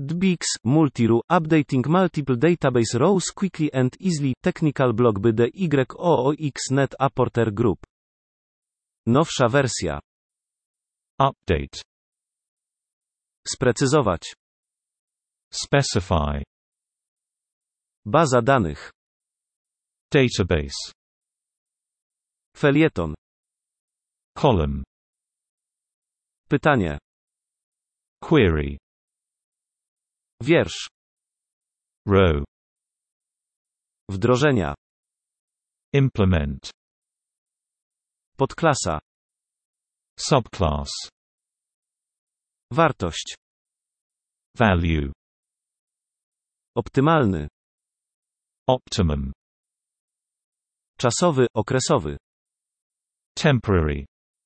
DBX, Multiru, Updating Multiple Database Rows Quickly and Easily, Technical Blog by DYOOX.NET Apporter Group. Nowsza wersja. Update. Sprecyzować. Specify. Baza danych. Database. Felieton. Column. Pytanie. Query. Wiersz. Row. Wdrożenia. Implement. Podklasa. Subclass. Wartość. Value. Optymalny. Optimum. Czasowy, okresowy. Temporary.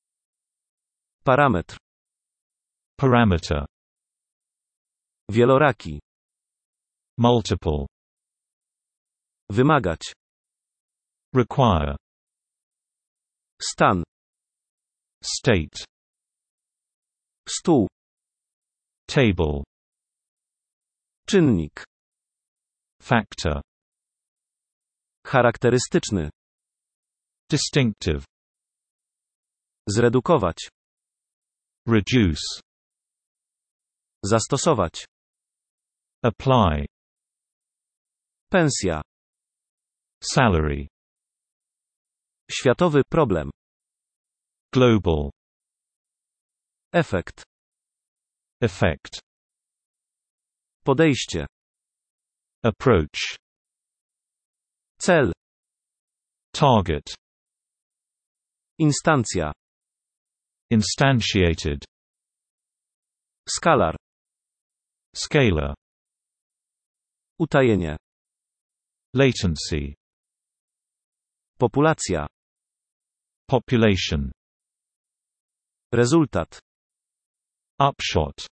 Parametr. Parameter. Wieloraki. Multiple. Wymagać. Require. Stan. State. Stół. Table. Czynnik. Factor. Charakterystyczny. Distinctive. Zredukować. Reduce. Zastosować. Apply. Pensja. Salary. Światowy problem. Global. Efekt. Effect. Podejście. Approach. Cel. Target. Instancja. Instantiated. Skalar. Scalar. Utajenie. Latency. Populacja. Population. Rezultat. Upshot.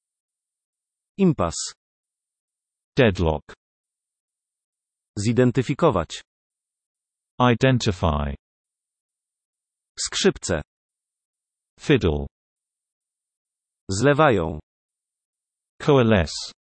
Impas. Deadlock. Zidentyfikować. Identify. Skrzypce. Fiddle. Zlewają. Coalesce.